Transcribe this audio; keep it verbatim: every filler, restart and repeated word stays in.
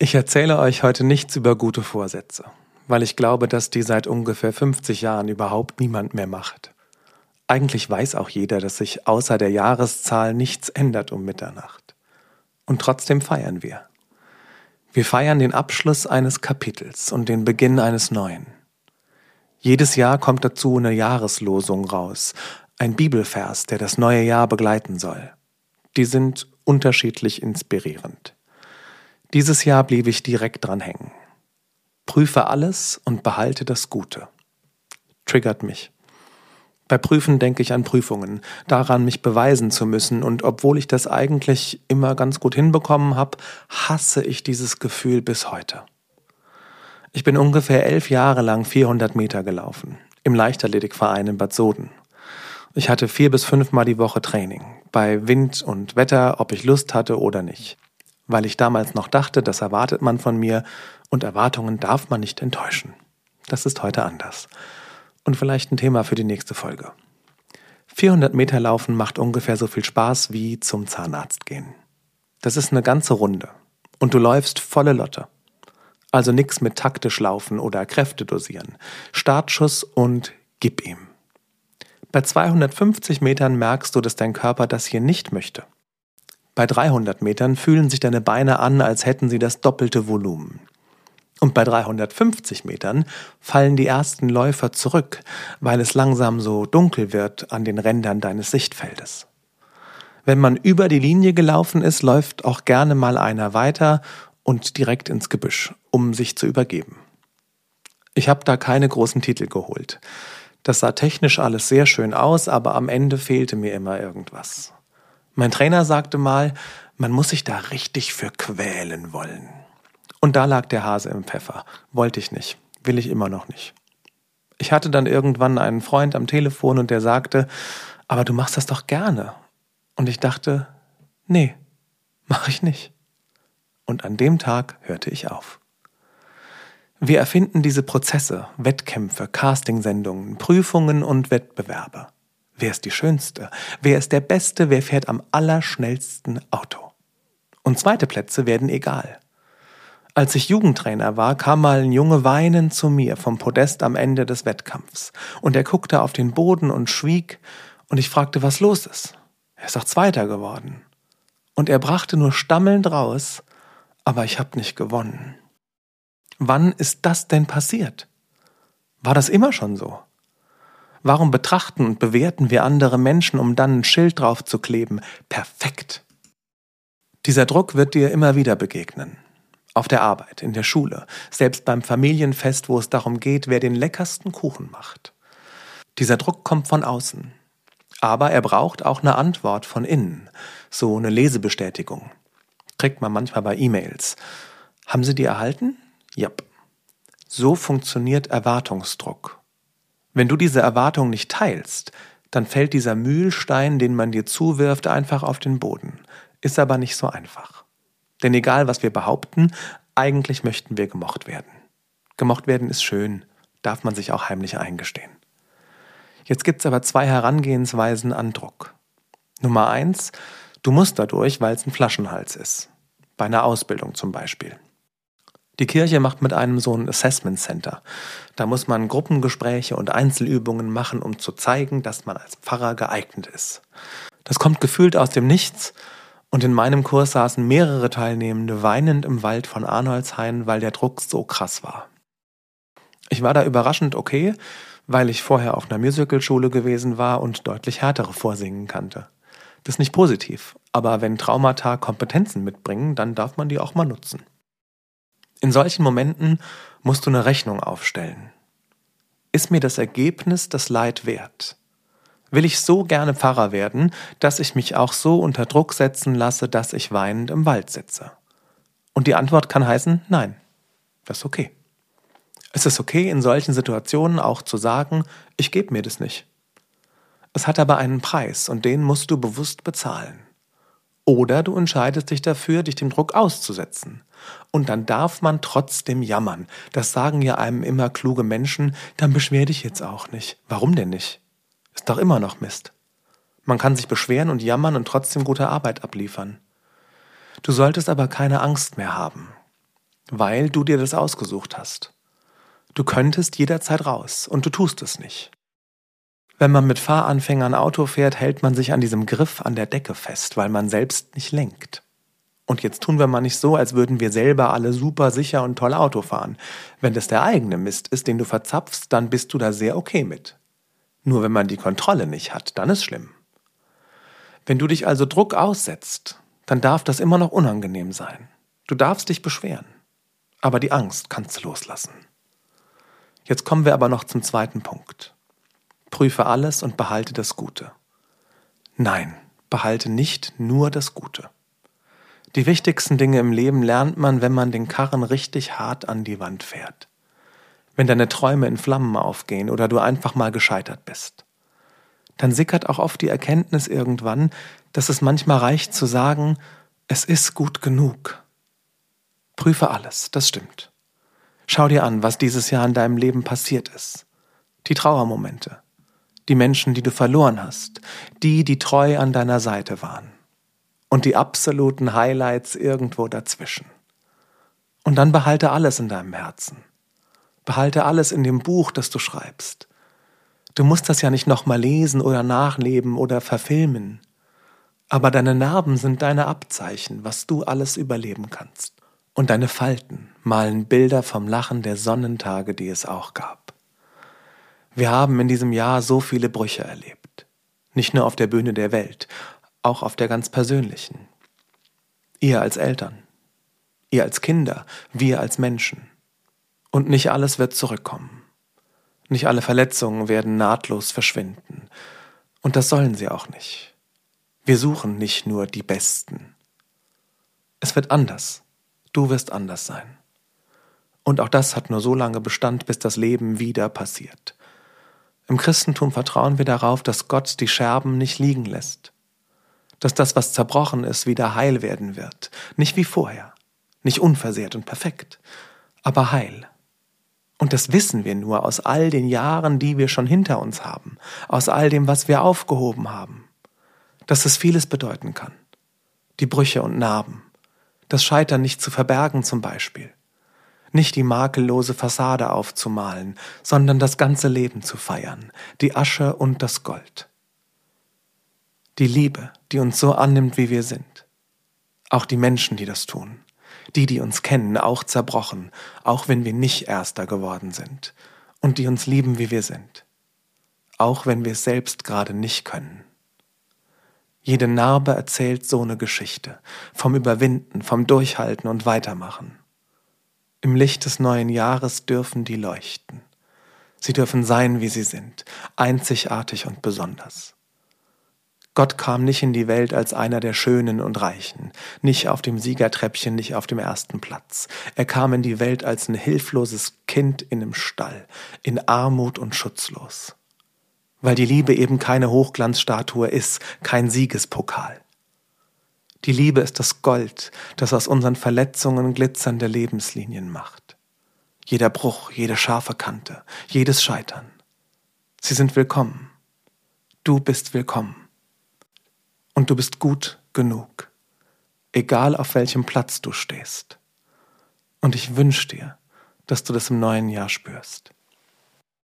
Ich erzähle euch heute nichts über gute Vorsätze, weil ich glaube, dass die seit ungefähr fünfzig Jahren überhaupt niemand mehr macht. Eigentlich weiß auch jeder, dass sich außer der Jahreszahl nichts ändert um Mitternacht. Und trotzdem feiern wir. Wir feiern den Abschluss eines Kapitels und den Beginn eines neuen. Jedes Jahr kommt dazu eine Jahreslosung raus, ein Bibelvers, der das neue Jahr begleiten soll. Die sind unterschiedlich inspirierend. Dieses Jahr blieb ich direkt dran hängen. Prüfe alles und behalte das Gute. Triggert mich. Bei Prüfen denke ich an Prüfungen, daran mich beweisen zu müssen, und obwohl ich das eigentlich immer ganz gut hinbekommen habe, hasse ich dieses Gefühl bis heute. Ich bin ungefähr elf Jahre lang vierhundert Meter gelaufen, im Leichtathletikverein in Bad Soden. Ich hatte vier bis fünfmal die Woche Training, bei Wind und Wetter, ob ich Lust hatte oder nicht. Weil ich damals noch dachte, das erwartet man von mir, und Erwartungen darf man nicht enttäuschen. Das ist heute anders. Und vielleicht ein Thema für die nächste Folge. vierhundert Meter laufen macht ungefähr so viel Spaß wie zum Zahnarzt gehen. Das ist eine ganze Runde. Und du läufst volle Lotte. Also nix mit taktisch laufen oder Kräfte dosieren. Startschuss und gib ihm. Bei zweihundertfünfzig Metern merkst du, dass dein Körper das hier nicht möchte. Bei dreihundert Metern fühlen sich deine Beine an, als hätten sie das doppelte Volumen. Und bei dreihundertfünfzig Metern fallen die ersten Läufer zurück, weil es langsam so dunkel wird an den Rändern deines Sichtfeldes. Wenn man über die Linie gelaufen ist, läuft auch gerne mal einer weiter und direkt ins Gebüsch, um sich zu übergeben. Ich habe da keine großen Titel geholt. Das sah technisch alles sehr schön aus, aber am Ende fehlte mir immer irgendwas. Mein Trainer sagte mal, man muss sich da richtig für quälen wollen. Und da lag der Hase im Pfeffer. Wollte ich nicht. Will ich immer noch nicht. Ich hatte dann irgendwann einen Freund am Telefon und der sagte, aber du machst das doch gerne. Und ich dachte, nee, mach ich nicht. Und an dem Tag hörte ich auf. Wir erfinden diese Prozesse, Wettkämpfe, Castingsendungen, Prüfungen und Wettbewerbe. Wer ist die Schönste? Wer ist der Beste? Wer fährt am allerschnellsten Auto? Und zweite Plätze werden egal. Als ich Jugendtrainer war, kam mal ein Junge weinend zu mir vom Podest am Ende des Wettkampfs. Und er guckte auf den Boden und schwieg, und ich fragte, was los ist. Er ist doch Zweiter geworden. Und er brachte nur stammelnd raus, aber ich habe nicht gewonnen. Wann ist das denn passiert? War das immer schon so? Warum betrachten und bewerten wir andere Menschen, um dann ein Schild drauf zu kleben? Perfekt. Dieser Druck wird dir immer wieder begegnen. Auf der Arbeit, in der Schule, selbst beim Familienfest, wo es darum geht, wer den leckersten Kuchen macht. Dieser Druck kommt von außen. Aber er braucht auch eine Antwort von innen. So eine Lesebestätigung. Kriegt man manchmal bei E-Mails. Haben Sie die erhalten? Jap. So funktioniert Erwartungsdruck. Wenn du diese Erwartung nicht teilst, dann fällt dieser Mühlstein, den man dir zuwirft, einfach auf den Boden. Ist aber nicht so einfach. Denn egal, was wir behaupten, eigentlich möchten wir gemocht werden. Gemocht werden ist schön, darf man sich auch heimlich eingestehen. Jetzt gibt's aber zwei Herangehensweisen an Druck. Nummer eins, du musst dadurch, weil es ein Flaschenhals ist. Bei einer Ausbildung zum Beispiel. Die Kirche macht mit einem so ein Assessment Center. Da muss man Gruppengespräche und Einzelübungen machen, um zu zeigen, dass man als Pfarrer geeignet ist. Das kommt gefühlt aus dem Nichts, und in meinem Kurs saßen mehrere Teilnehmende weinend im Wald von Arnoldshain, weil der Druck so krass war. Ich war da überraschend okay, weil ich vorher auf einer Musicalschule gewesen war und deutlich härtere Vorsingen kannte. Das ist nicht positiv, aber wenn Traumata Kompetenzen mitbringen, dann darf man die auch mal nutzen. In solchen Momenten musst du eine Rechnung aufstellen. Ist mir das Ergebnis das Leid wert? Will ich so gerne Pfarrer werden, dass ich mich auch so unter Druck setzen lasse, dass ich weinend im Wald sitze? Und die Antwort kann heißen, nein, das ist okay. Es ist okay, in solchen Situationen auch zu sagen, ich gebe mir das nicht. Es hat aber einen Preis und den musst du bewusst bezahlen. Oder du entscheidest dich dafür, dich dem Druck auszusetzen. Und dann darf man trotzdem jammern. Das sagen ja einem immer kluge Menschen, dann beschwer dich jetzt auch nicht. Warum denn nicht? Ist doch immer noch Mist. Man kann sich beschweren und jammern und trotzdem gute Arbeit abliefern. Du solltest aber keine Angst mehr haben. weil du dir das ausgesucht hast. Du könntest jederzeit raus und du tust es nicht. Wenn man mit Fahranfängern Auto fährt, hält man sich an diesem Griff an der Decke fest, weil man selbst nicht lenkt. Und jetzt tun wir mal nicht so, als würden wir selber alle super sicher und toll Auto fahren. Wenn das der eigene Mist ist, den du verzapfst, dann bist du da sehr okay mit. Nur wenn man die Kontrolle nicht hat, dann ist schlimm. Wenn du dich also Druck aussetzt, dann darf das immer noch unangenehm sein. Du darfst dich beschweren, aber die Angst kannst du loslassen. Jetzt kommen wir aber noch zum zweiten Punkt. Prüfe alles und behalte das Gute. Nein, behalte nicht nur das Gute. Die wichtigsten Dinge im Leben lernt man, wenn man den Karren richtig hart an die Wand fährt. Wenn deine Träume in Flammen aufgehen oder du einfach mal gescheitert bist. Dann sickert auch oft die Erkenntnis irgendwann, dass es manchmal reicht zu sagen, es ist gut genug. Prüfe alles, das stimmt. Schau dir an, was dieses Jahr in deinem Leben passiert ist. Die Trauermomente. Die Menschen, die du verloren hast, die, die treu an deiner Seite waren. Und die absoluten Highlights irgendwo dazwischen. Und dann behalte alles in deinem Herzen. Behalte alles in dem Buch, das du schreibst. Du musst das ja nicht nochmal lesen oder nachleben oder verfilmen. Aber deine Narben sind deine Abzeichen, was du alles überleben kannst. Und deine Falten malen Bilder vom Lachen der Sonnentage, die es auch gab. Wir haben in diesem Jahr so viele Brüche erlebt. Nicht nur auf der Bühne der Welt, auch auf der ganz persönlichen. Ihr als Eltern, ihr als Kinder, wir als Menschen. Und nicht alles wird zurückkommen. Nicht alle Verletzungen werden nahtlos verschwinden. Und das sollen sie auch nicht. Wir suchen nicht nur die Besten. Es wird anders. Du wirst anders sein. Und auch das hat nur so lange Bestand, bis das Leben wieder passiert. Im Christentum vertrauen wir darauf, dass Gott die Scherben nicht liegen lässt. Dass das, was zerbrochen ist, wieder heil werden wird. Nicht wie vorher. Nicht unversehrt und perfekt, aber heil. Und das wissen wir nur aus all den Jahren, die wir schon hinter uns haben. Aus all dem, was wir aufgehoben haben. Dass es vieles bedeuten kann. Die Brüche und Narben. Das Scheitern nicht zu verbergen zum Beispiel. Nicht die makellose Fassade aufzumalen, sondern das ganze Leben zu feiern, die Asche und das Gold. Die Liebe, die uns so annimmt, wie wir sind. Auch die Menschen, die das tun. Die, die uns kennen, auch zerbrochen, auch wenn wir nicht Erster geworden sind. Und die uns lieben, wie wir sind. Auch wenn wir es selbst gerade nicht können. Jede Narbe erzählt so eine Geschichte. Vom Überwinden, vom Durchhalten und Weitermachen. Im Licht des neuen Jahres dürfen die leuchten. Sie dürfen sein, wie sie sind, einzigartig und besonders. Gott kam nicht in die Welt als einer der Schönen und Reichen, nicht auf dem Siegertreppchen, nicht auf dem ersten Platz. Er kam in die Welt als ein hilfloses Kind in einem Stall, in Armut und schutzlos. Weil die Liebe eben keine Hochglanzstatue ist, kein Siegespokal. Die Liebe ist das Gold, das aus unseren Verletzungen glitzernde Lebenslinien macht. Jeder Bruch, jede scharfe Kante, jedes Scheitern. Sie sind willkommen. Du bist willkommen. Und du bist gut genug, egal auf welchem Platz du stehst. Und ich wünsche dir, dass du das im neuen Jahr spürst.